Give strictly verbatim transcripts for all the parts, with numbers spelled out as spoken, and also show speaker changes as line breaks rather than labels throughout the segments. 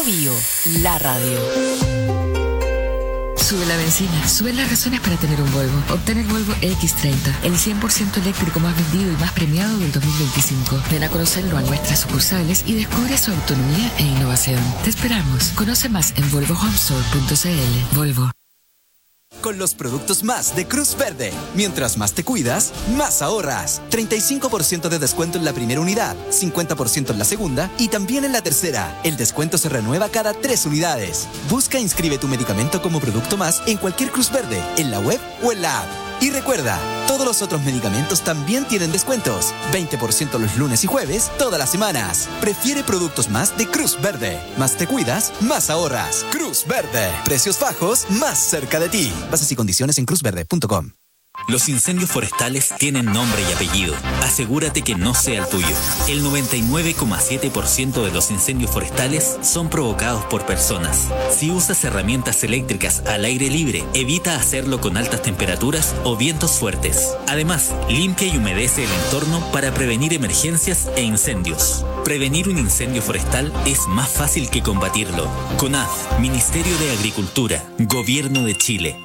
Bio, la radio. Sube la benzina, sube las razones para tener un Volvo. Obtén el Volvo equis treinta, el cien por ciento eléctrico más vendido y más premiado del dos mil veinticinco. Ven a conocerlo a nuestras sucursales y descubre su autonomía e innovación. Te esperamos. Conoce más en volvo home store punto c l. Volvo.
Con los productos más de Cruz Verde. Mientras más te cuidas, más ahorras. treinta y cinco por ciento de descuento en la primera unidad, cincuenta por ciento en la segunda y también en la tercera. El descuento se renueva cada tres unidades. Busca e inscribe tu medicamento como producto más en cualquier Cruz Verde, en la web o en la app. Y recuerda, todos los otros medicamentos también tienen descuentos. veinte por ciento los lunes y jueves, todas las semanas. Prefiere productos más de Cruz Verde. Más te cuidas, más ahorras. Cruz Verde. Precios bajos, más cerca de ti. Bases y condiciones en cruz verde punto com.
Los incendios forestales tienen nombre y apellido. Asegúrate que no sea el tuyo. El noventa y nueve coma siete por ciento de los incendios forestales son provocados por personas. Si usas herramientas eléctricas al aire libre, evita hacerlo con altas temperaturas o vientos fuertes. Además, limpia y humedece el entorno para prevenir emergencias e incendios. Prevenir un incendio forestal es más fácil que combatirlo. CONAF, Ministerio de Agricultura, Gobierno de Chile.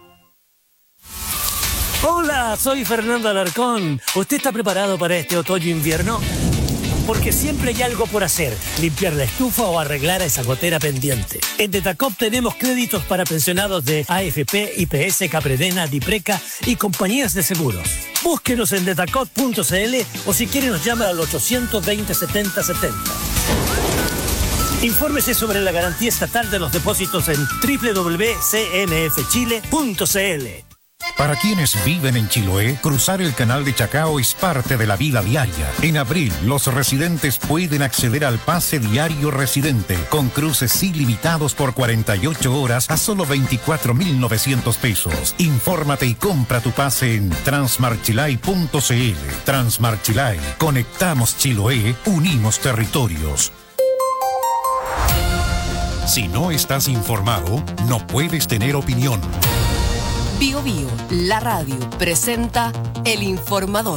Hola, soy Fernando Alarcón. ¿Usted está preparado para este otoño-invierno? Porque siempre hay algo por hacer, limpiar la estufa o arreglar esa gotera pendiente. En Detacop tenemos créditos para pensionados de A F P, I P S, Capredena, Dipreca y compañías de seguros. Búsquenos en detacop punto c l o si quiere nos llama al ochocientos veinte, setenta setenta. Infórmese sobre la garantía estatal de los depósitos en doble u doble u doble u punto c n f chile punto c l.
Para quienes viven en Chiloé, cruzar el canal de Chacao es parte de la vida diaria. En abril, los residentes pueden acceder al pase diario residente, con cruces ilimitados por cuarenta y ocho horas a solo veinticuatro mil novecientos pesos. Infórmate y compra tu pase en transmarchilay punto c l. Transmarchilay, conectamos Chiloé, unimos territorios. Si no estás informado, no puedes tener opinión.
Bio Bio, la radio, presenta El Informador.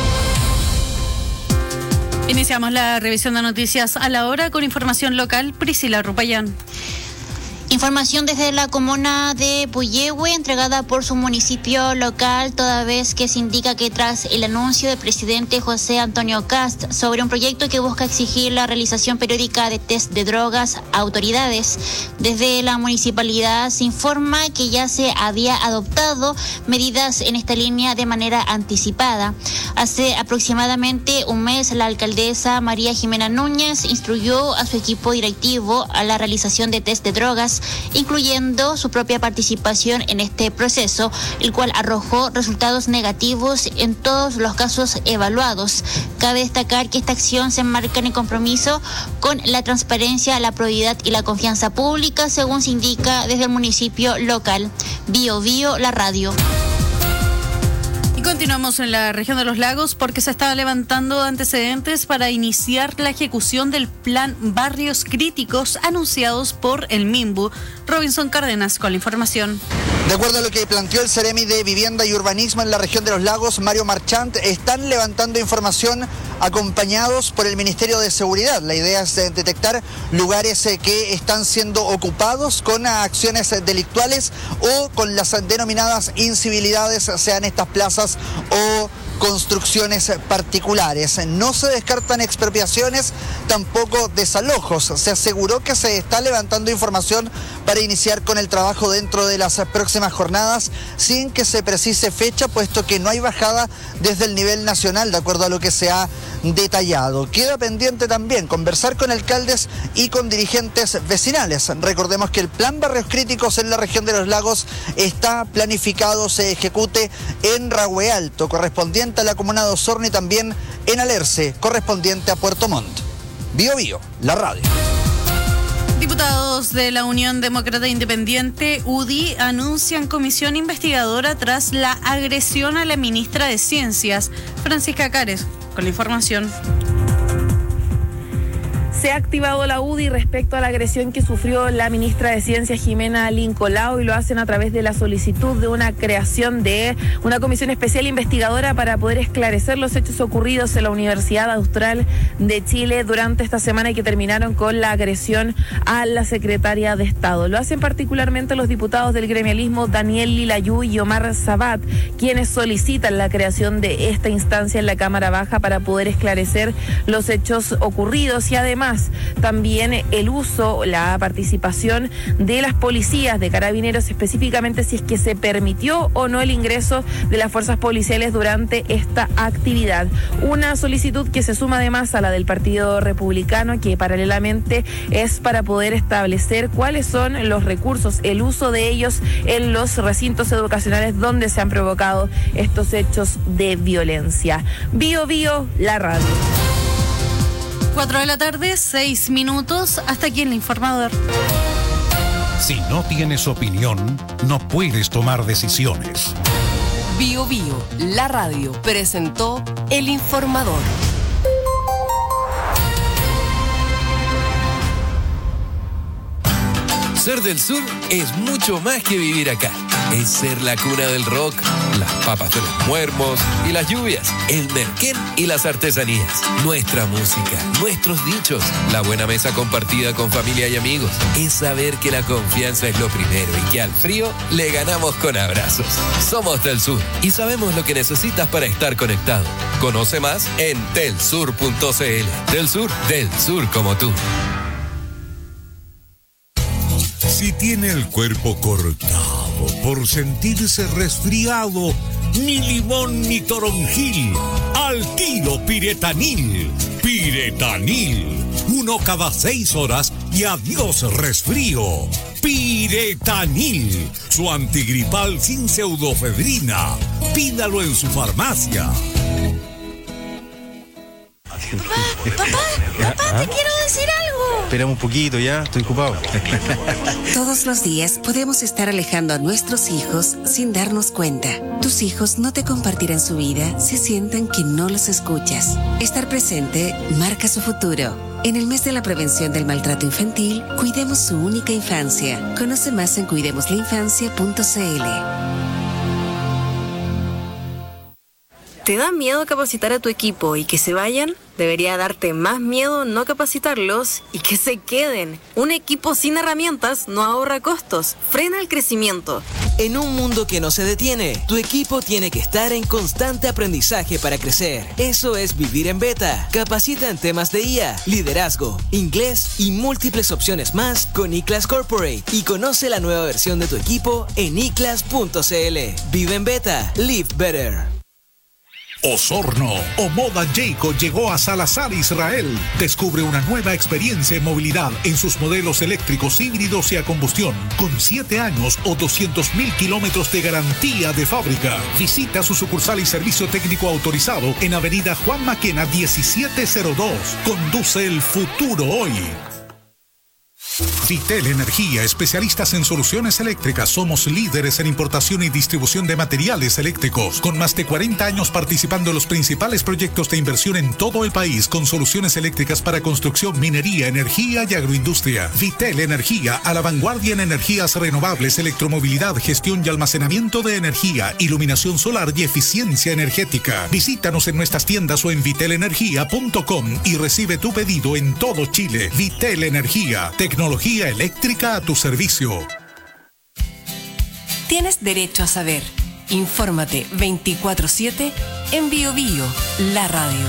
Iniciamos la revisión de noticias a la hora con información local. Priscila Rupayán.
Información desde la comuna de Puyehue, entregada por su municipio local, toda vez que se indica que tras el anuncio del presidente José Antonio Kast sobre un proyecto que busca exigir la realización periódica de test de drogas a autoridades, desde la municipalidad se informa que ya se había adoptado medidas en esta línea de manera anticipada. Hace aproximadamente un mes, la alcaldesa María Jimena Núñez instruyó a su equipo directivo a la realización de test de drogas, incluyendo su propia participación en este proceso, el cual arrojó resultados negativos en todos los casos evaluados. Cabe destacar que esta acción se enmarca en el compromiso con la transparencia, la probidad y la confianza pública, según se indica desde el municipio local. Bio Bio, la radio.
Continuamos en la región de los lagos porque se estaba levantando antecedentes para iniciar la ejecución del plan Barrios Críticos anunciados por el MIMBU. Robinson Cárdenas con la información.
De acuerdo a lo que planteó el Ceremi de Vivienda y Urbanismo en la región de los lagos, Mario Marchant, están levantando información acompañados por el Ministerio de Seguridad. La idea es detectar lugares que están siendo ocupados con acciones delictuales o con las denominadas incivilidades, sean estas plazas o construcciones particulares. No se descartan expropiaciones, tampoco desalojos. Se aseguró que se está levantando información para iniciar con el trabajo dentro de las próximas jornadas, sin que se precise fecha, puesto que no hay bajada desde el nivel nacional, de acuerdo a lo que se ha detallado. Queda pendiente también conversar con alcaldes y con dirigentes vecinales. Recordemos que el plan Barrios Críticos en la región de los lagos está planificado, se ejecute en Rahue Alto, correspondiente a la comuna de Osorno, y también en Alerce, correspondiente a Puerto Montt. Bio Bio, la radio.
Diputados de la Unión Demócrata Independiente, U D I, anuncian comisión investigadora tras la agresión a la ministra de Ciencias, Francisca Cares, con la información.
Se ha activado la U D I respecto a la agresión que sufrió la ministra de Ciencia Jimena Lincolao y lo hacen a través de la solicitud de una creación de una comisión especial investigadora para poder esclarecer los hechos ocurridos en la Universidad Austral de Chile durante esta semana y que terminaron con la agresión a la secretaria de Estado. Lo hacen particularmente los diputados del gremialismo Daniel Lilayú y Omar Sabat, quienes solicitan la creación de esta instancia en la Cámara Baja para poder esclarecer los hechos ocurridos y además también el uso, la participación de las policías, de carabineros específicamente, si es que se permitió o no el ingreso de las fuerzas policiales durante esta actividad. Una solicitud que se suma además a la del Partido Republicano, que paralelamente es para poder establecer cuáles son los recursos, el uso de ellos en los recintos educacionales donde se han provocado estos hechos de violencia. Bio Bio, la radio.
Cuatro de la tarde, seis minutos. Hasta aquí en el informador.
Si no tienes opinión, no puedes tomar decisiones.
Bio Bio, la radio, presentó el informador.
Ser del sur es mucho más que vivir acá. Es ser la cuna del rock, las papas de los muermos y las lluvias, el merquén y las artesanías, nuestra música, nuestros dichos, la buena mesa compartida con familia y amigos. Es saber que la confianza es lo primero y que al frío le ganamos con abrazos. Somos del sur y sabemos lo que necesitas para estar conectado. Conoce más en telsur punto cl. Del sur, del sur como tú.
Si tiene el cuerpo cortado por sentirse resfriado, ni limón ni toronjil, al tiro Piretanil. Piretanil, uno cada seis horas y adiós resfrío. Piretanil, su antigripal sin pseudofedrina. Pídalo en su farmacia.
Papá, papá, papá, te quiero decir algo.
Espérame un poquito, ya, estoy ocupado.
Todos los días podemos estar alejando a nuestros hijos sin darnos cuenta. Tus hijos no te compartirán su vida si sienten que no los escuchas. Estar presente marca su futuro. En el mes de la prevención del maltrato infantil, cuidemos su única infancia. Conoce más en cuidemos la infancia punto cl.
¿Te da miedo capacitar a tu equipo y que se vayan? Debería darte más miedo no capacitarlos y que se queden. Un equipo sin herramientas no ahorra costos, frena el crecimiento.
En un mundo que no se detiene, tu equipo tiene que estar en constante aprendizaje para crecer. Eso es vivir en beta. Capacita en temas de I A, liderazgo, inglés y múltiples opciones más con iClass Corporate y conoce la nueva versión de tu equipo en i class punto cl. Vive en beta. Live better.
Osorno o Moda Jayco llegó a Salazar, Israel. Descubre una nueva experiencia en movilidad en sus modelos eléctricos, híbridos y a combustión, con siete años o doscientos mil kilómetros de garantía de fábrica. Visita su sucursal y servicio técnico autorizado en Avenida Juan Maquena diecisiete cero dos. Conduce el futuro hoy. Vitel Energía, especialistas en soluciones eléctricas. Somos líderes en importación y distribución de materiales eléctricos, con más de cuarenta años participando en los principales proyectos de inversión en todo el país, con soluciones eléctricas para construcción, minería, energía y agroindustria. Vitel Energía, a la vanguardia en energías renovables, electromovilidad, gestión y almacenamiento de energía, iluminación solar y eficiencia energética. Visítanos en nuestras tiendas o en vitel energía punto com y recibe tu pedido en todo Chile. Vitel Energía, tecnología eléctrica a tu servicio.
Tienes derecho a saber. Infórmate veinticuatro siete en Bio Bio, la radio.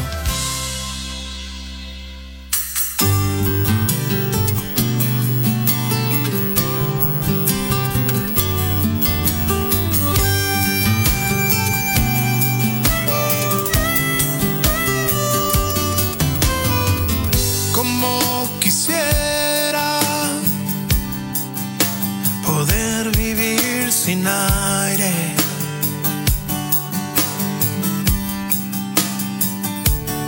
Como quisiera poder vivir sin aire,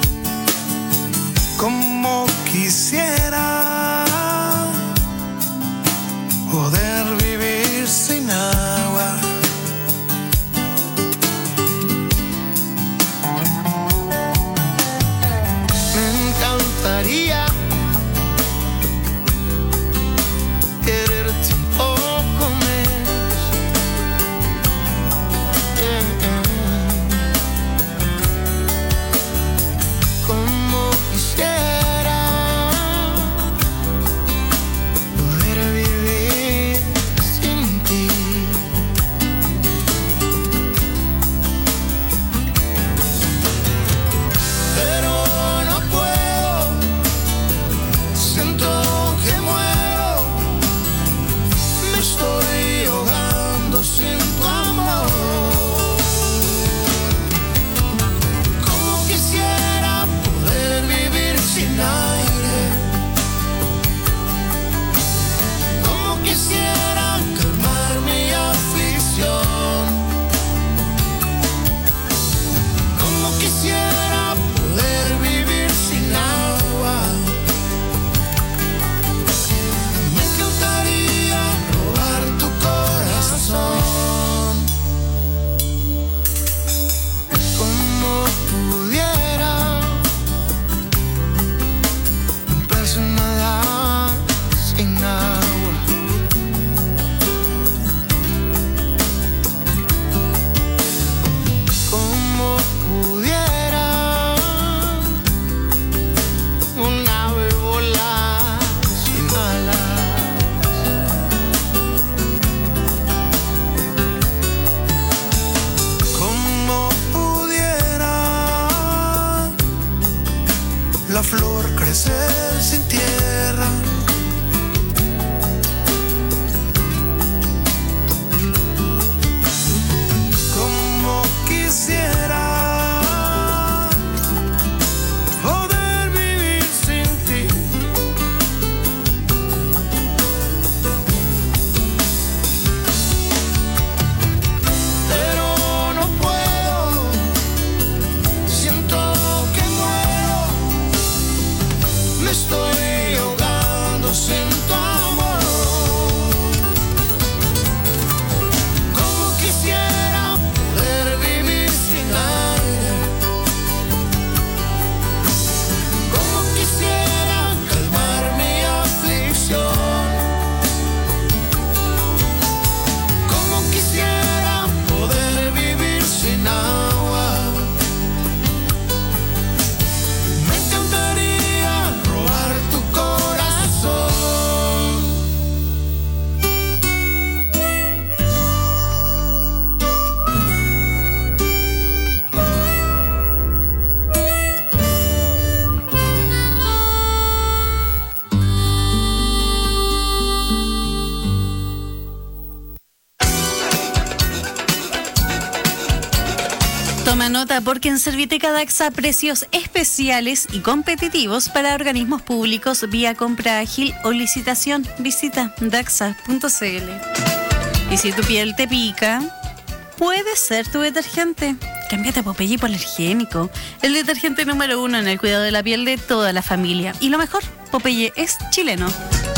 Toma nota porque en Serviteca Daxa precios especiales y competitivos para organismos públicos vía compra ágil o licitación. Visita daxa punto c l. Y si tu piel te pica, puede ser tu detergente. Cámbiate a Popeye hipoalergénico, el detergente número uno en el cuidado de la piel de toda la familia. Y lo mejor, Popeye es chileno.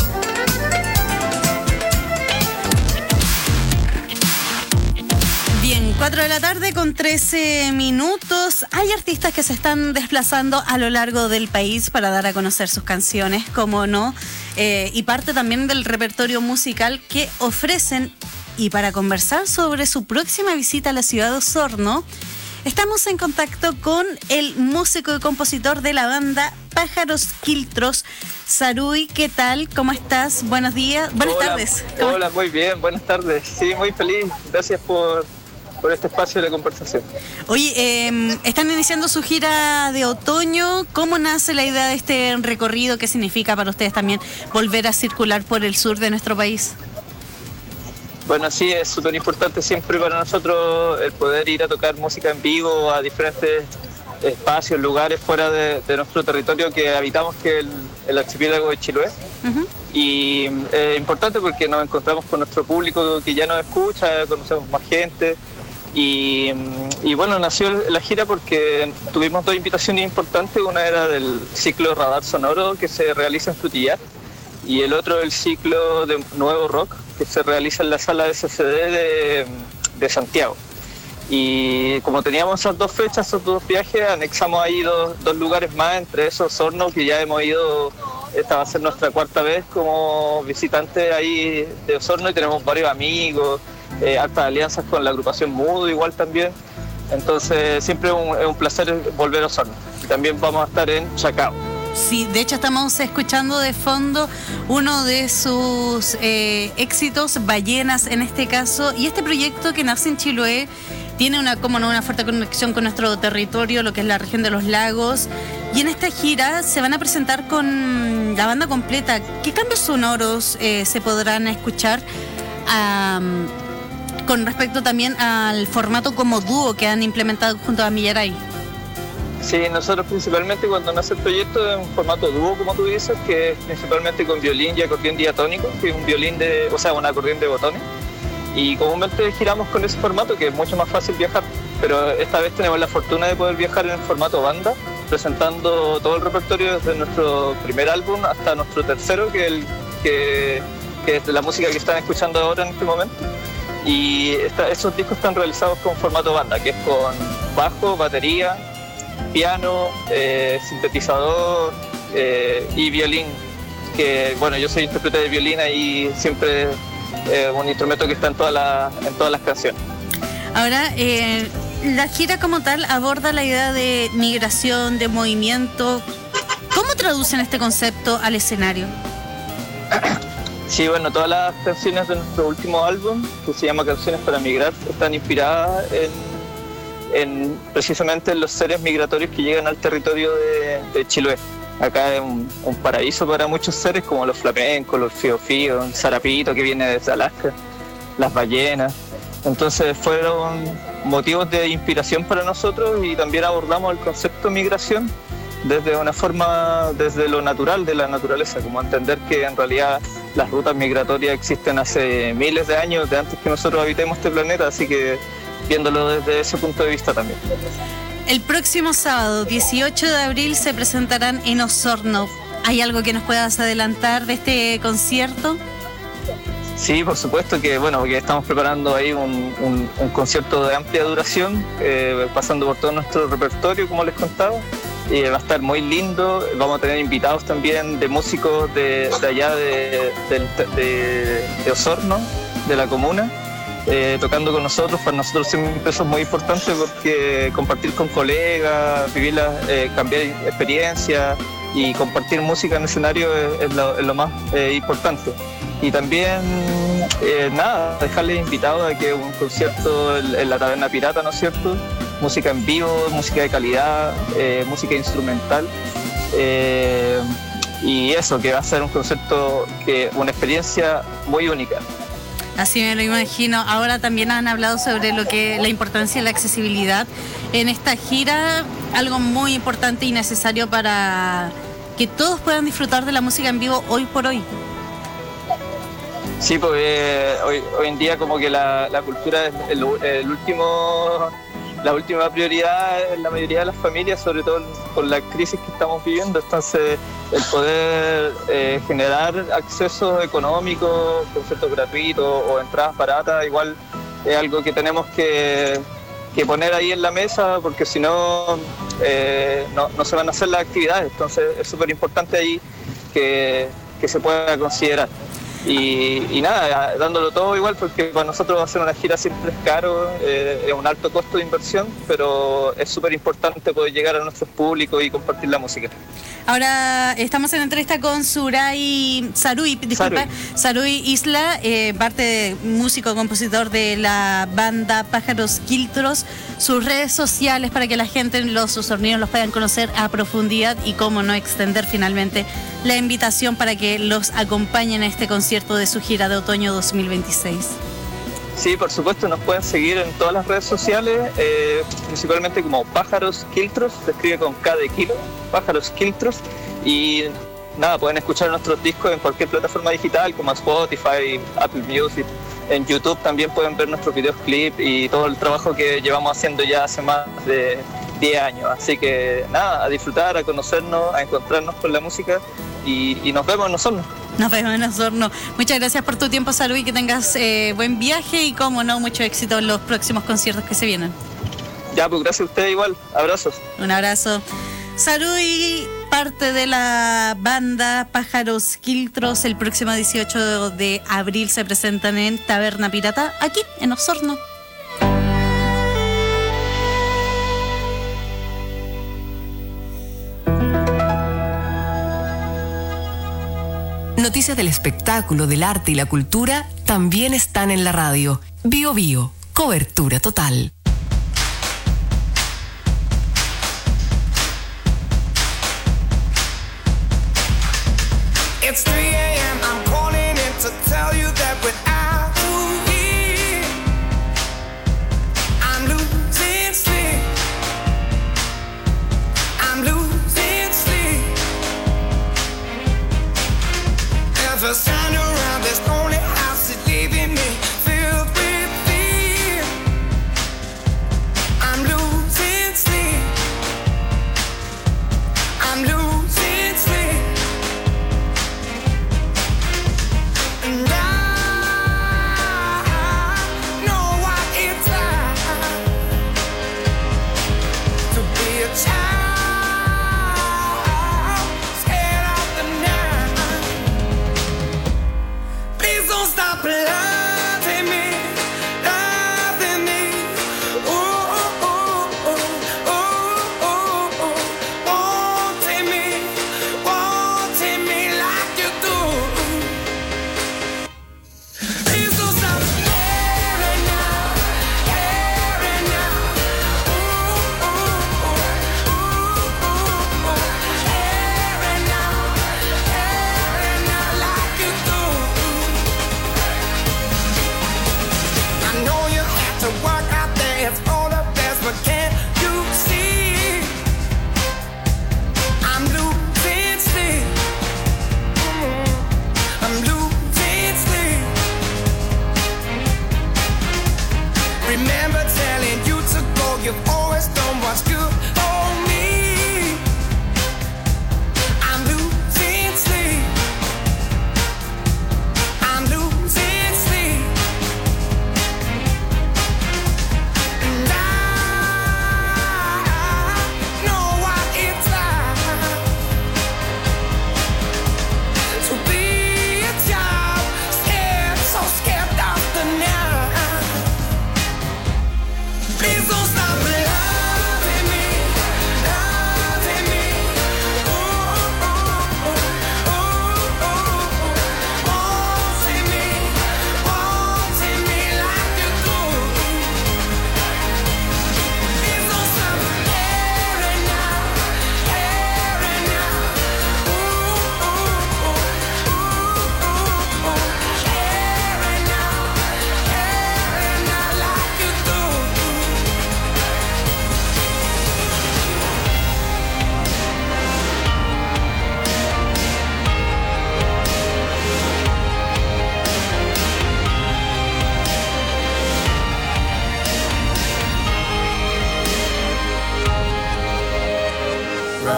Bien, cuatro de la tarde con trece minutos. Hay artistas que se están desplazando a lo largo del país para dar a conocer sus canciones, como no, eh, y parte también del repertorio musical que ofrecen. Y para conversar sobre su próxima visita a la ciudad de Osorno, estamos en contacto con el músico y compositor de la banda Pájaros Quiltros, Saruy. ¿Qué tal? ¿Cómo estás? Buenos días, buenas
hola,
tardes.
Hola, muy bien, buenas tardes. Sí, muy feliz. Gracias por, por este espacio de conversación.
Oye, eh, están iniciando su gira de otoño. ¿Cómo nace la idea de este recorrido? ¿Qué significa para ustedes también volver a circular por el sur de nuestro país?
Bueno, sí, es súper importante siempre para nosotros el poder ir a tocar música en vivo a diferentes espacios, lugares fuera de, de nuestro territorio que habitamos, que es el, el archipiélago de Chiloé. Uh-huh. Y es eh, importante porque nos encontramos con nuestro público que ya nos escucha, conocemos más gente. Y, y bueno, nació la gira porque tuvimos dos invitaciones importantes. Una era del ciclo Radar Sonoro que se realiza en Frutillar, y el otro el ciclo de Nuevo Rock que se realiza en la sala de C C D de, de Santiago. Y como teníamos esas dos fechas, esos dos viajes, anexamos ahí dos, dos lugares más, entre esos Osorno, que ya hemos ido, esta va a ser nuestra cuarta vez como visitantes ahí de Osorno, y tenemos varios amigos, eh, hartas alianzas con la agrupación Mudo igual también. Entonces siempre es un, es un placer volver a Osorno. Y también vamos a estar en Chacao.
Sí, de hecho estamos escuchando de fondo uno de sus eh, éxitos, Ballenas en este caso, y este proyecto que nace en Chiloé tiene una, como no, una fuerte conexión con nuestro territorio, lo que es la región de los lagos, y en esta gira se van a presentar con la banda completa. ¿Qué cambios sonoros eh, se podrán escuchar um, con respecto también al formato como dúo que han implementado junto a Millaray?
Sí, nosotros principalmente cuando nace el proyecto es un formato dúo, como tú dices, que es principalmente con violín y acordeón diatónico, que es un violín de, o sea, un acordeón de botones. Y comúnmente giramos con ese formato, que es mucho más fácil viajar, pero esta vez tenemos la fortuna de poder viajar en formato banda, presentando todo el repertorio desde nuestro primer álbum hasta nuestro tercero, que es, el, que, que es la música que están escuchando ahora en este momento. Y esta, esos discos están realizados con formato banda, que es con bajo, batería, piano, eh, sintetizador eh, y violín, que bueno, yo soy intérprete de violín y siempre es eh, un instrumento que está en, toda la, en todas las canciones.
Ahora, eh, la gira como tal aborda la idea de migración, de movimiento. ¿Cómo traducen este concepto al escenario?
Sí, bueno, todas las canciones de nuestro último álbum, que se llama Canciones para Migrar, están inspiradas en En, precisamente en los seres migratorios que llegan al territorio de, de Chiloé. Acá es un, un paraíso para muchos seres como los flamencos, los fiofíos, el zarapito que viene desde Alaska, las ballenas. Entonces fueron motivos de inspiración para nosotros, y también abordamos el concepto de migración desde una forma, desde lo natural de la naturaleza, como entender que en realidad las rutas migratorias existen hace miles de años, de antes que nosotros habitemos este planeta, así que viéndolo desde ese punto de vista también.
El próximo sábado, dieciocho de abril, se presentarán en Osorno. ¿Hay algo que nos puedas adelantar de este concierto?
Sí, por supuesto que bueno, que estamos preparando ahí un, un, un concierto de amplia duración, eh, pasando por todo nuestro repertorio, como les contaba. Y va a estar muy lindo. Vamos a tener invitados también de músicos de, de allá de, de, de, de Osorno, de la comuna. Eh, tocando con nosotros. Para nosotros siempre eso es muy importante, porque compartir con colegas, vivir la, eh, cambiar experiencias y compartir música en escenario es, es, lo, es lo más eh, importante. Y también, eh, nada, dejarles invitados a que un concierto en, en la Taberna Pirata, ¿no es cierto? Música en vivo, música de calidad, eh, música instrumental. Eh, y eso, que va a ser un concierto, que una experiencia muy única.
Así me lo imagino. Ahora también han hablado sobre lo que la importancia de la accesibilidad en esta gira, algo muy importante y necesario para que todos puedan disfrutar de la música en vivo hoy por hoy.
Sí, pues eh, hoy, hoy en día como que la, la cultura es el, el último, la última prioridad en la mayoría de las familias, sobre todo con la crisis que estamos viviendo. Entonces, el poder eh, generar acceso económico, conciertos gratuitos o entradas baratas, igual es algo que tenemos que, que poner ahí en la mesa, porque si no, eh, no, no se van a hacer las actividades. Entonces, es súper importante ahí que, que se pueda considerar. Y, y nada, dándolo todo igual, porque para nosotros hacer una gira siempre es caro, eh, es un alto costo de inversión, pero es súper importante poder llegar a nuestros públicos y compartir la música.
Ahora estamos en entrevista con Suray Saruy, disculpa, Saruy, Saruy Isla, eh, parte de músico, compositor de la banda Pájaros Quiltros. Sus redes sociales para que la gente, los osorninos, los puedan conocer a profundidad y cómo no extender finalmente la invitación para que los acompañen a este concierto de su gira de otoño dos mil veintiséis.
Sí, por supuesto, nos pueden seguir en todas las redes sociales, eh, principalmente como Pájaros Quiltros, se escribe con K de kilo, Pájaros Quiltros, y nada, pueden escuchar nuestros discos en cualquier plataforma digital como Spotify, Apple Music. En YouTube también pueden ver nuestros videos clip y todo el trabajo que llevamos haciendo ya hace más de diez años. Así que nada, a disfrutar, a conocernos, a encontrarnos con la música y, y nos vemos en Osorno.
Nos vemos en Osorno. Muchas gracias por tu tiempo, Salud, y que tengas eh, buen viaje y, como no, mucho éxito en los próximos conciertos que se vienen.
Ya, pues gracias a ustedes igual. Abrazos.
Un abrazo. Salud, y parte de la banda Pájaros Quiltros, el próximo dieciocho de abril se presentan en Taberna Pirata, aquí en Osorno.
Noticias del espectáculo, del arte y la cultura también están en la radio. Bio Bio, cobertura total.
It's three a.m. I'm calling in to tell you that without you here, I'm losing sleep. I'm losing sleep. There's a sound around this lonely house is leaving me filled with fear. I'm losing sleep. I'm losing sleep.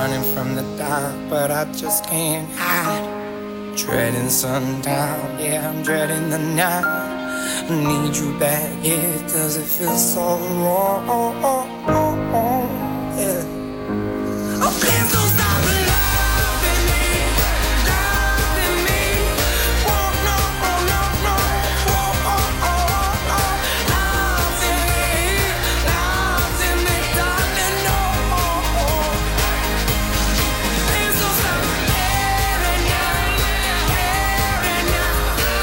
running from the dark, but I just can't hide. Dreading sundown, yeah, I'm dreading the night. I need you back, yeah, does it feel so wrong? Oh, oh, oh, oh, yeah. Oh, please don't stop loving me, loving me. Oh, no, oh, no, no. Oh, oh, oh, oh. Loving me, loving me, darling, no. Please don't stop caring now, caring now.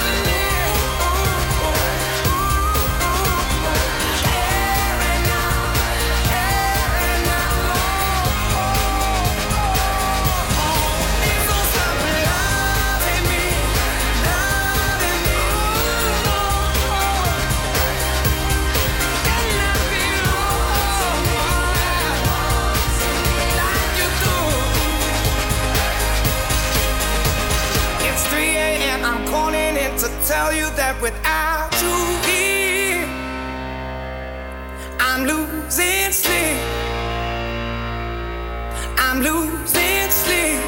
It's three a.m. I'm calling in to tell you that without you here, I'm losing sleep. I'm losing sleep.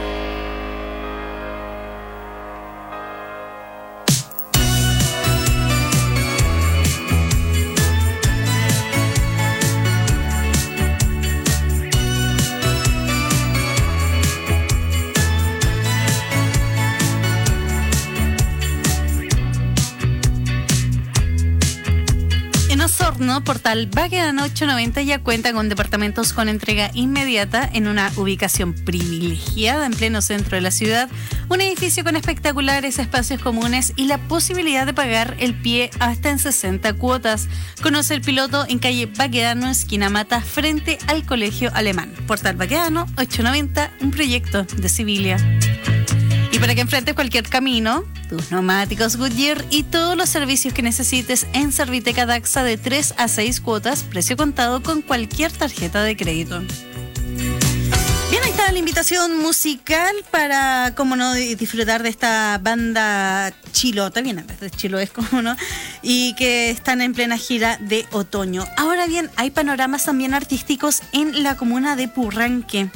En Osorno, Portal Baquedano ochocientos noventa ya cuenta con departamentos con entrega inmediata en una ubicación privilegiada en pleno centro de la ciudad, un edificio con espectaculares espacios comunes y la posibilidad de pagar el pie hasta en sesenta cuotas. Conoce el piloto en calle Baquedano, esquina Mata, frente al Colegio Alemán. Portal Baquedano ochocientos noventa, un proyecto de Civilia. Y para que enfrentes cualquier camino, tus neumáticos Goodyear y todos los servicios que necesites en Serviteca Daxa de tres a seis cuotas, precio contado con cualquier tarjeta de crédito. Bien, ahí está la invitación musical para, como no, disfrutar de esta banda chilota, bien, de Chilo es como no, y que están en plena gira de otoño. Ahora bien, hay panoramas también artísticos en la comuna de Purranque.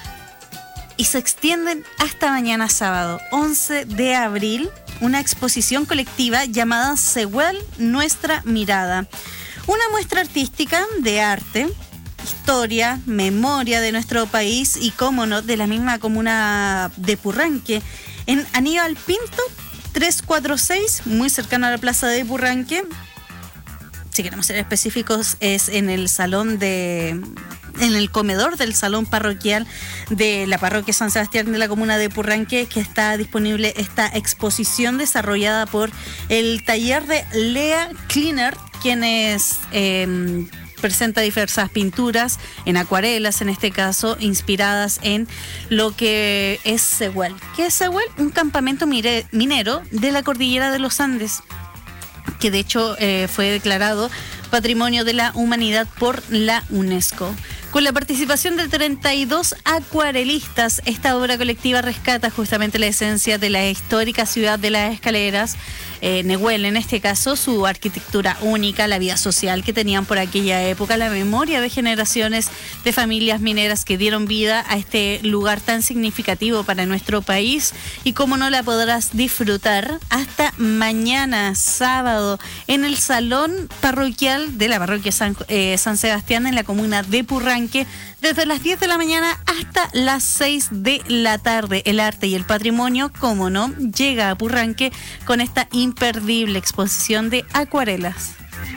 Y se extienden hasta mañana sábado, once de abril, una exposición colectiva llamada Sehuel, Nuestra Mirada. Una muestra artística de arte, historia, memoria de nuestro país y, cómo no, de la misma comuna de Purranque, en Aníbal Pinto, trescientos cuarenta y seis, muy cercano a la plaza de Purranque. Si queremos ser específicos, es en el salón de... en el comedor del salón parroquial de la parroquia San Sebastián de la comuna de Purranque, que está disponible esta exposición desarrollada por el taller de Lea Cleaner, quienes eh, presenta diversas pinturas en acuarelas, en este caso, inspiradas en lo que es Sehuel. ¿Qué es Sehuel? Un campamento mire, minero de la cordillera de los Andes, que de hecho eh, fue declarado Patrimonio de la Humanidad por la UNESCO. Con la participación de treinta y dos acuarelistas, esta obra colectiva rescata justamente la esencia de la histórica ciudad de las escaleras, eh, Nehuel en este caso, su arquitectura única, la vida social que tenían por aquella época, la memoria de generaciones de familias mineras que dieron vida a este lugar tan significativo para nuestro país, y cómo no la podrás disfrutar hasta mañana sábado en el salón parroquial de la parroquia San, eh, San Sebastián en la comuna de Purranque, desde las diez de la mañana hasta las seis de la tarde. El arte y el patrimonio, como no, llega a Purranque con esta imperdible exposición de acuarelas.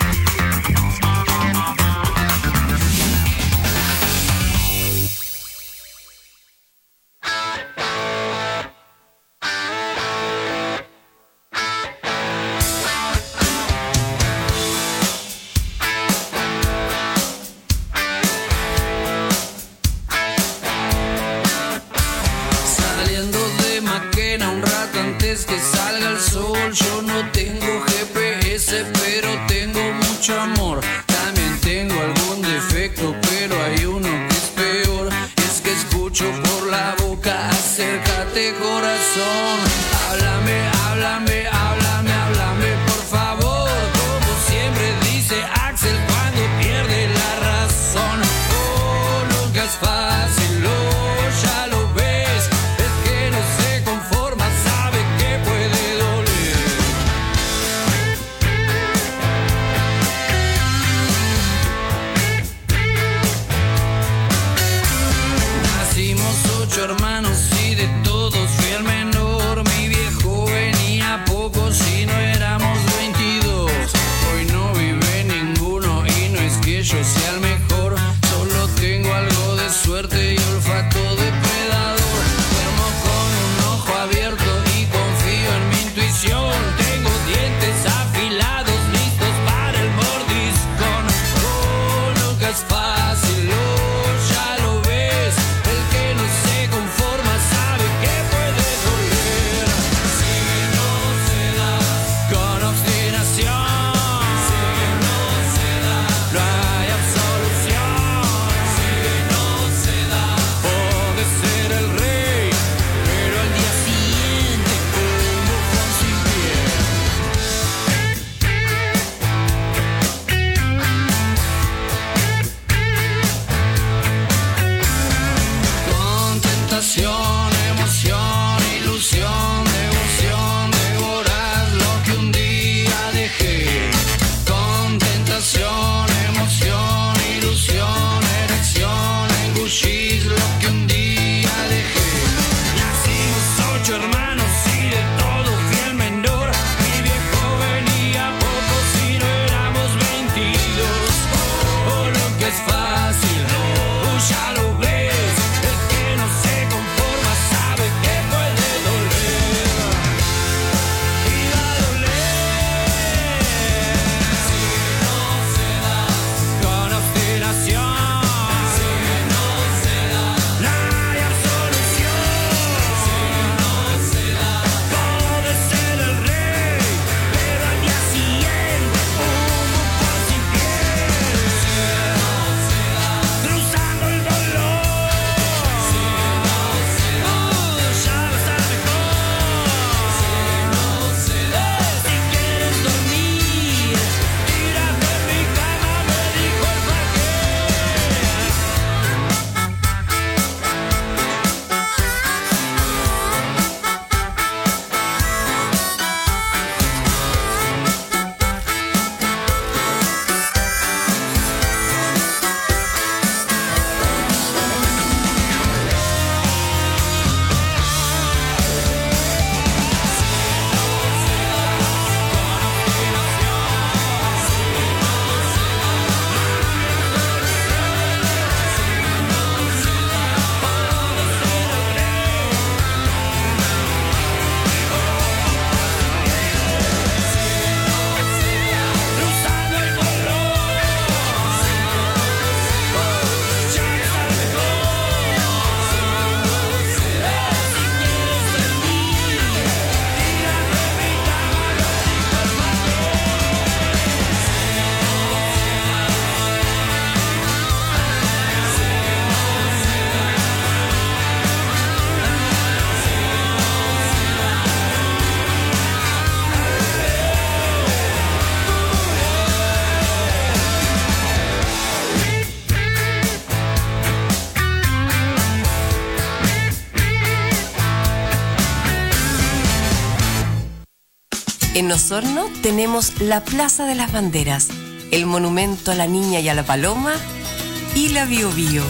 Que salga el sol, yo no tengo G P S, pero tengo mucho amor. emoción, emoción, ilusión, devoción, devorar lo que un día dejé. Con tentación, emoción, ilusión, erección, engullir lo que un día dejé. Nacimos ocho hermanos y de todos fui el menor. Mi viejo venía poco si no éramos veintidós. Oh, lo que es fácil, oh, ya lo ves. El que no se conforma sabe que puede doler. Y va a doler. Si no se da con obstinación, si no se da, no hay absolución. Si no se da, puede ser el rey, pero al día siguiente un buco sin piel. Si no se da, cruzando el dolor. Si no se da, ya va a estar mejor. Si no se da, si quieres dormir, tírate en mi cama, me dijo el paquete. Cruzando el dolor. Si no se da, ya va a estar mejor. Si no se da, si quieres dormir, tírate en mi cama, me dijo el
En Osorno tenemos la Plaza de las Banderas, el monumento a la niña y a la paloma y la Bio Bio.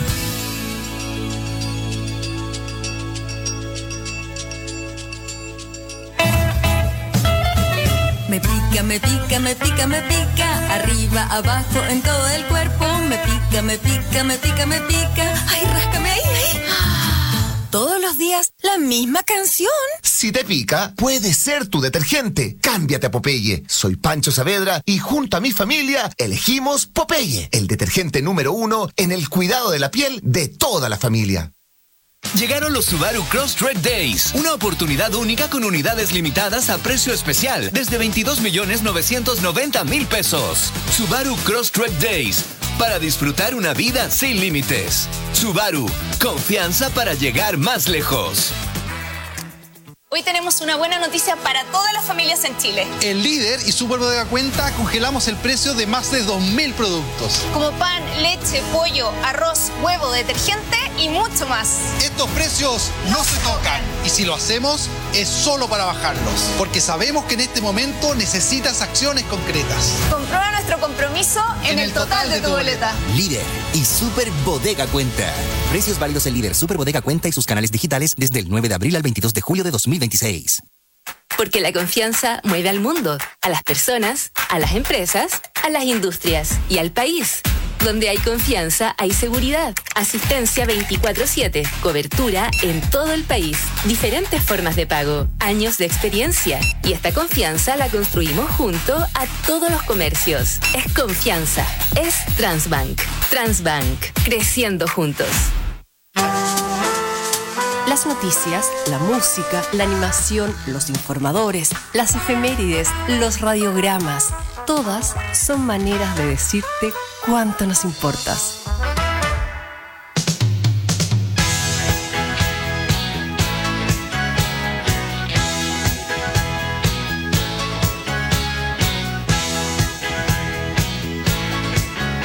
Me pica, me pica, me pica, me pica. Arriba, abajo, en todo el cuerpo. Me pica, me pica, me pica, me pica. Ay, ráscame ahí, ahí. Todos los días la misma canción.
Si te pica, puede ser tu detergente. Cámbiate a Popeye. Soy Pancho Saavedra y junto a mi familia elegimos Popeye, el detergente número uno en el cuidado de la piel de toda la familia.
Llegaron los Subaru Crosstrek Days, una oportunidad única con unidades limitadas a precio especial desde veintidós millones novecientos noventa mil pesos. Subaru Crosstrek Days, para disfrutar una vida sin límites. Subaru, confianza para llegar más lejos.
Hoy tenemos una buena noticia para todas las familias en Chile.
En Líder y Super Bodega Cuenta congelamos el precio de más de dos mil productos.
Como pan, leche, pollo, arroz, huevo, detergente y mucho más.
Estos precios no se tocan. Y si lo hacemos, es solo para bajarlos. Porque sabemos que en este momento necesitas acciones concretas.
Comprueba nuestro compromiso en, en el, el total, total de, de tu boleta. boleta.
Líder y Super Bodega Cuenta. Precios válidos en Líder, Super Bodega Cuenta y sus canales digitales desde el nueve de abril al veintidós de julio de dos mil veintiséis.
Porque la confianza mueve al mundo, a las personas, a las empresas, a las industrias y al país. Donde hay confianza, hay seguridad. Asistencia veinticuatro siete. Cobertura en todo el país. Diferentes formas de pago. Años de experiencia. Y esta confianza la construimos junto a todos los comercios. Es confianza. Es Transbank. Transbank. Creciendo juntos.
Las noticias, la música, la animación, los informadores, las efemérides, los radiogramas, todas son maneras de decirte cuánto nos importas.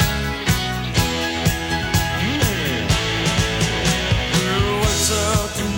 What's up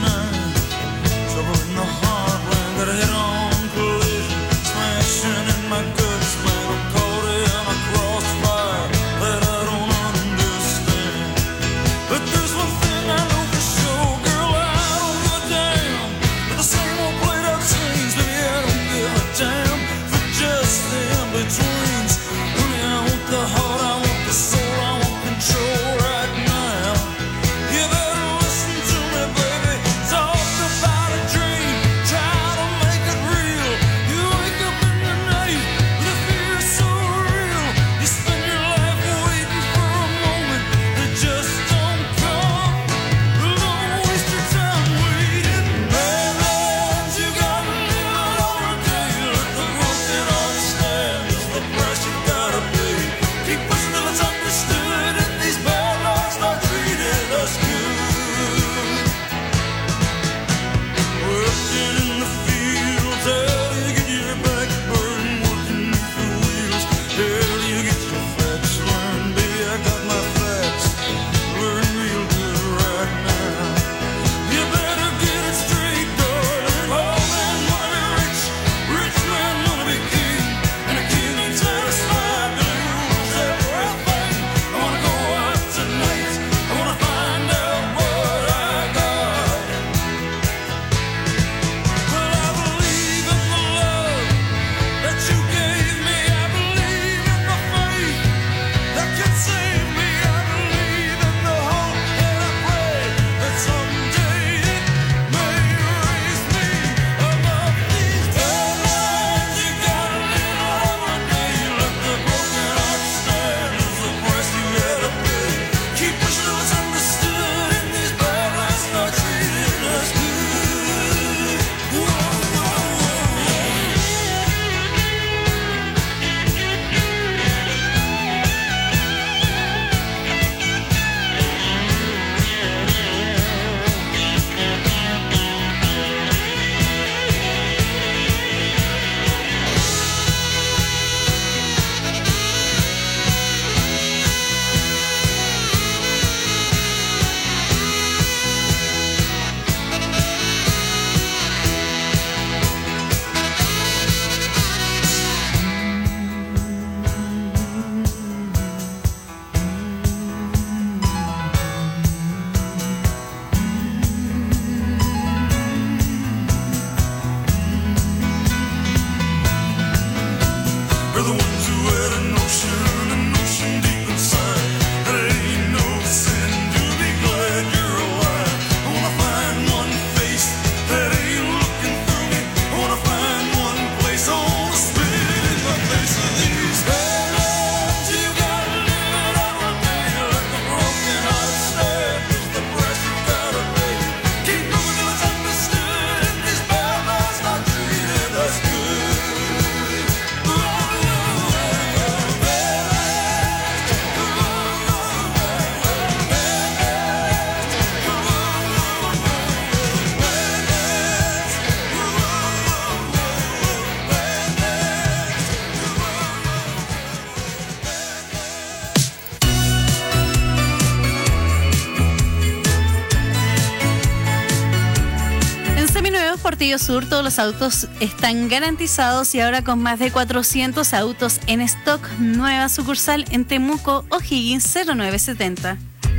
Portillo Sur todos los autos están garantizados y ahora con más de cuatrocientos autos en stock. Nueva sucursal en Temuco, O'Higgins cero nueve setenta.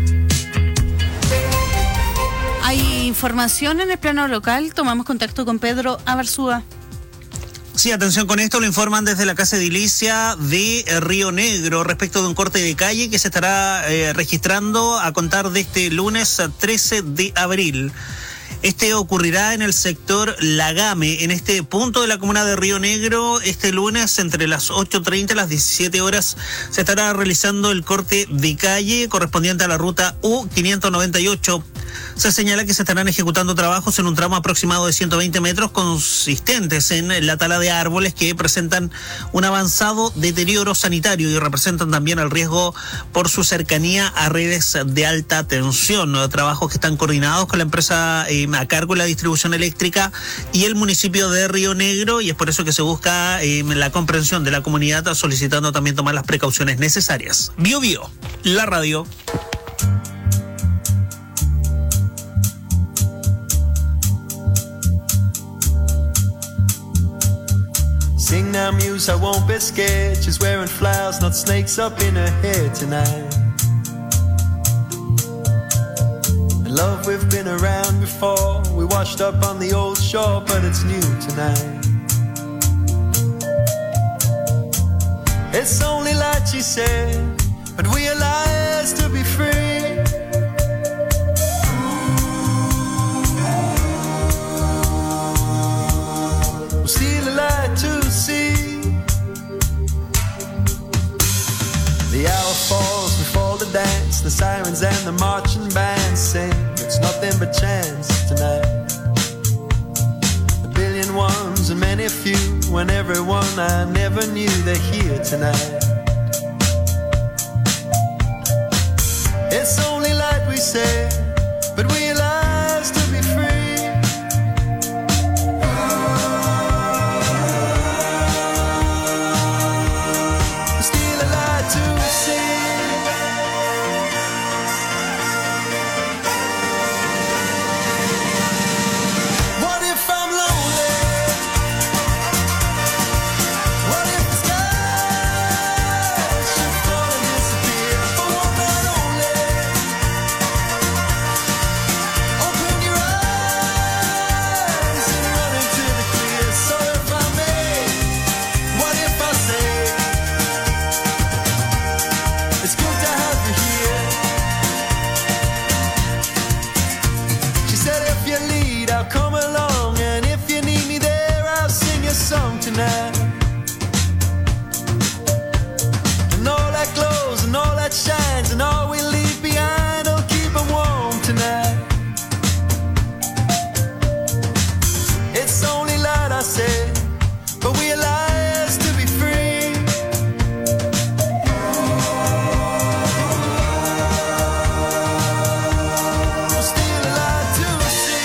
Hay información en el plano local. Tomamos contacto con Pedro Abarzúa.
Sí, atención con esto, lo informan desde la Casa Edilicia de Río Negro respecto de un corte de calle que se estará eh, registrando a contar de este lunes trece de abril. Este ocurrirá en el sector Lagame, en este punto de la comuna de Río Negro. Este lunes, entre las ocho treinta y las diecisiete horas, se estará realizando el corte de calle correspondiente a la ruta U quinientos noventa y ocho. Se señala que se estarán ejecutando trabajos en un tramo aproximado de ciento veinte metros consistentes en la tala de árboles que presentan un avanzado deterioro sanitario y representan también el riesgo por su cercanía a redes de alta tensión. Trabajos que están coordinados con la empresa eh, a cargo de la distribución eléctrica y el municipio de Río Negro, y es por eso que se busca eh, la comprensión de la comunidad, solicitando también tomar las precauciones necesarias. Bio Bio, la radio.
Sing now, muse, I won't be scared. She's wearing flowers, not snakes up in her hair tonight. In love, we've been around before. We washed up on the old shore, but it's new tonight. It's only light, she said, but we are liars to be free. We'll steal a light to see. The hour falls, we fall to dance. The sirens and the marching bands sing. It's nothing but chance tonight. A billion ones and many few. When everyone I never knew, they're here tonight. It's only light, we say, but we are liars to be free. Tonight. And all that glows and all that shines and all we leave behind will keep them warm tonight. It's only light, I say, but we are liars to be free. We'll steal a light to see.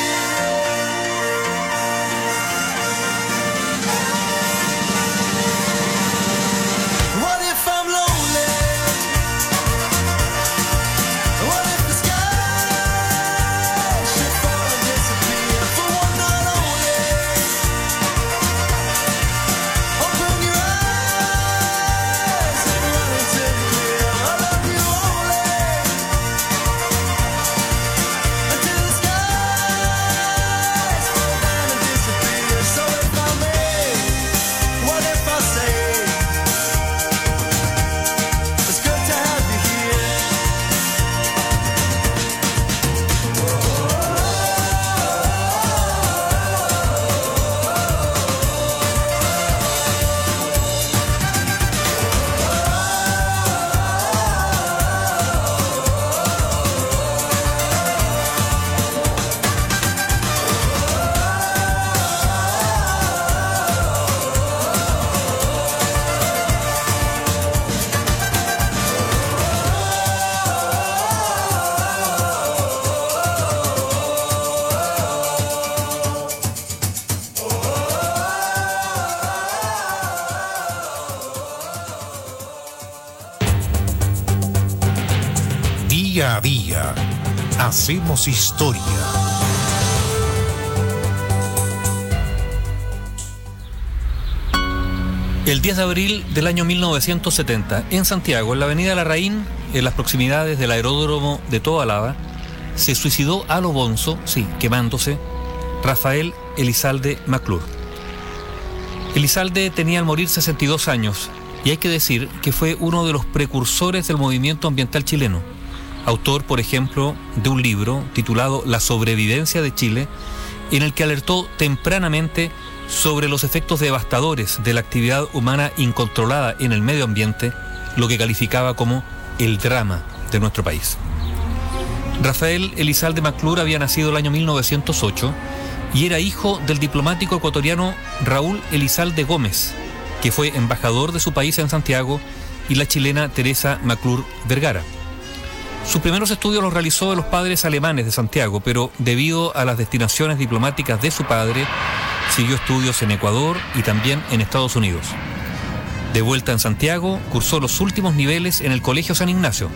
Día a día, hacemos historia.
El diez de abril del año mil novecientos setenta, en Santiago, en la avenida Larraín, en las proximidades del aeródromo de Tobalaba, se suicidó a lo bonzo, sí, quemándose, Rafael Elizalde McClure. Elizalde tenía al morir sesenta y dos años, y hay que decir que fue uno de los precursores del movimiento ambiental chileno, autor, por ejemplo, de un libro titulado La sobrevivencia de Chile, en el que alertó tempranamente sobre los efectos devastadores de la actividad humana incontrolada en el medio ambiente, lo que calificaba como el drama de nuestro país. Rafael Elizalde McClure había nacido el año mil novecientos ocho y era hijo del diplomático ecuatoriano Raúl Elizalde Gómez, que fue embajador de su país en Santiago, y la chilena Teresa McClure Vergara. Sus primeros estudios los realizó en los padres alemanes de Santiago, pero debido a las destinaciones diplomáticas de su padre, siguió estudios en Ecuador y también en Estados Unidos. De vuelta en Santiago, cursó los últimos niveles en el Colegio San Ignacio.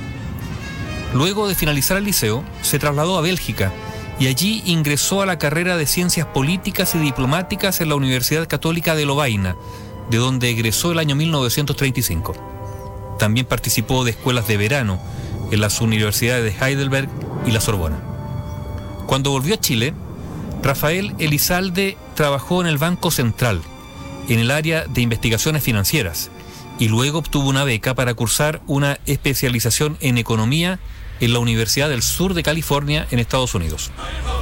Luego de finalizar el liceo, se trasladó a Bélgica y allí ingresó a la carrera de Ciencias Políticas y Diplomáticas en la Universidad Católica de Lovaina, de donde egresó el año mil novecientos treinta y cinco. También participó de escuelas de verano en las universidades de Heidelberg y la Sorbona. Cuando volvió a Chile, Rafael Elizalde trabajó en el Banco Central, en el área de investigaciones financieras, y luego obtuvo una beca para cursar una especialización en economía en la Universidad del Sur de California, en Estados Unidos.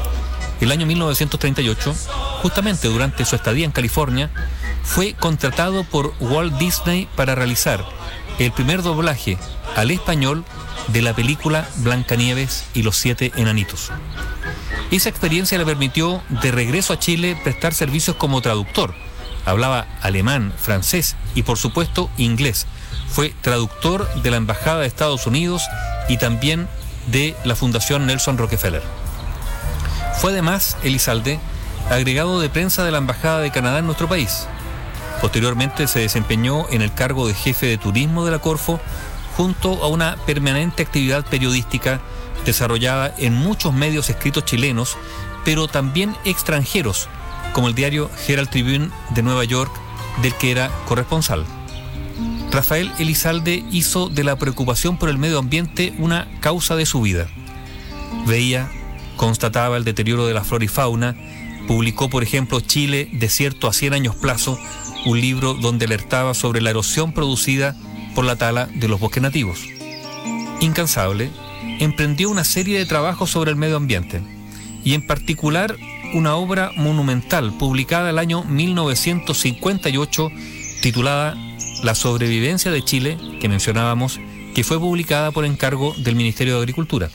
El año mil novecientos treinta y ocho, justamente durante su estadía en California, fue contratado por Walt Disney para realizar el primer doblaje al español de la película Blancanieves y los siete enanitos. Esa experiencia le permitió, de regreso a Chile, prestar servicios como traductor. Hablaba alemán, francés y, por supuesto, inglés. Fue traductor de la Embajada de Estados Unidos y también de la Fundación Nelson Rockefeller. Fue además, Elizalde, agregado de prensa de la Embajada de Canadá en nuestro país. Posteriormente se desempeñó en el cargo de jefe de turismo de la Corfo, junto a una permanente actividad periodística desarrollada en muchos medios escritos chilenos, pero también extranjeros, como el diario Herald Tribune de Nueva York, del que era corresponsal. Rafael Elizalde hizo de la preocupación por el medio ambiente una causa de su vida. Veía, constataba el deterioro de la flora y fauna, publicó, por ejemplo, Chile, desierto a cien años plazo, un libro donde alertaba sobre la erosión producida por la tala de los bosques nativos. Incansable, emprendió una serie de trabajos sobre el medio ambiente, y en particular una obra monumental publicada el año mil novecientos cincuenta y ocho titulada La sobrevivencia de Chile, que mencionábamos, que fue publicada por encargo del Ministerio de Agricultura.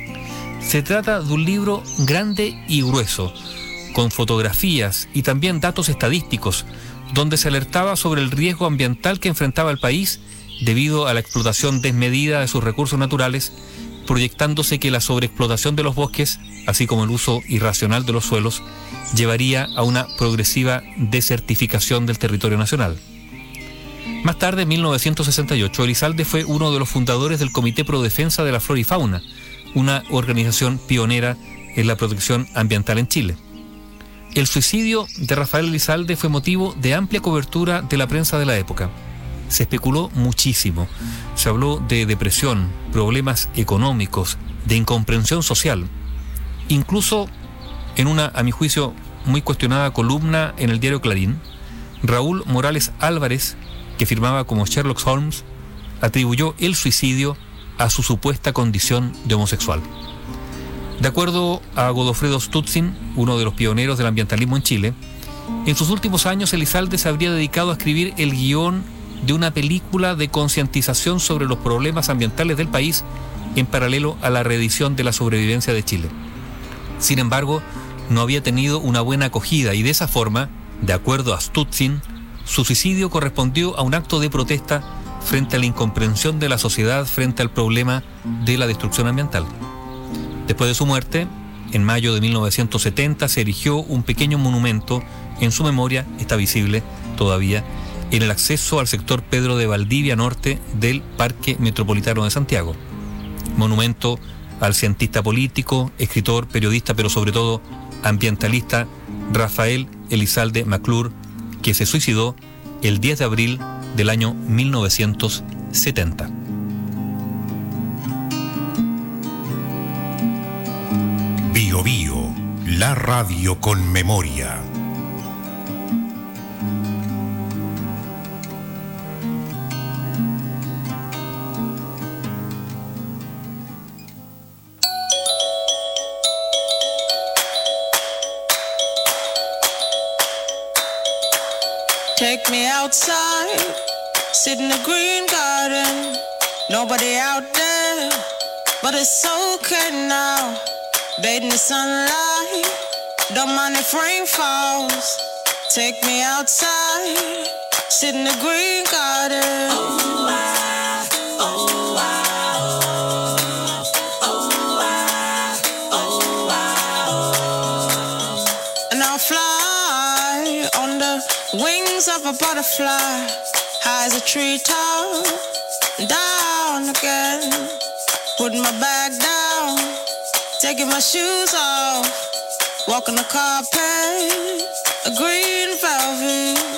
Se trata de un libro grande y grueso, con fotografías y también datos estadísticos, donde se alertaba sobre el riesgo ambiental que enfrentaba el país debido a la explotación desmedida de sus recursos naturales, proyectándose que la sobreexplotación de los bosques, así como el uso irracional de los suelos, llevaría a una progresiva desertificación del territorio nacional. Más tarde, en mil novecientos sesenta y ocho, Elizalde fue uno de los fundadores del Comité Pro Defensa de la Flora y Fauna, una organización pionera en la protección ambiental en Chile. El suicidio de Rafael Elizalde fue motivo de amplia cobertura de la prensa de la época. Se especuló muchísimo. Se habló de depresión, problemas económicos, de incomprensión social. Incluso en una, a mi juicio, muy cuestionada columna en el diario Clarín, Raúl Morales Álvarez, que firmaba como Sherlock Holmes, atribuyó el suicidio a su supuesta condición de homosexual. De acuerdo a Godofredo Stutzin, uno de los pioneros del ambientalismo en Chile, en sus últimos años Elizalde se habría dedicado a escribir el guión de una película de concientización sobre los problemas ambientales del país en paralelo a la reedición de La sobrevivencia de Chile. Sin embargo, no había tenido una buena acogida y de esa forma, de acuerdo a Stutzin, su suicidio correspondió a un acto de protesta frente a la incomprensión de la sociedad frente al problema de la destrucción ambiental. Después de su muerte, en mayo de mil novecientos setenta, se erigió un pequeño monumento en su memoria, está visible todavía, en el acceso al sector Pedro de Valdivia Norte del Parque Metropolitano de Santiago. Monumento al cientista político, escritor, periodista, pero sobre todo ambientalista Rafael Elizalde McClure, que se suicidó el diez de abril del año mil novecientos setenta.
Bio Bio, la radio con memoria.
Take me outside, sit in the green garden. Nobody out there, but it's okay now. Bathe in the sunlight, don't mind if rain falls. Take me outside, sit in the green garden. Oh, I, oh, I, oh, oh, I, oh, I, oh. And I'll fly on the wings of a butterfly, high as a treetop, down again. Putting my bag down, taking my shoes off, walking the carpet, a green velvet.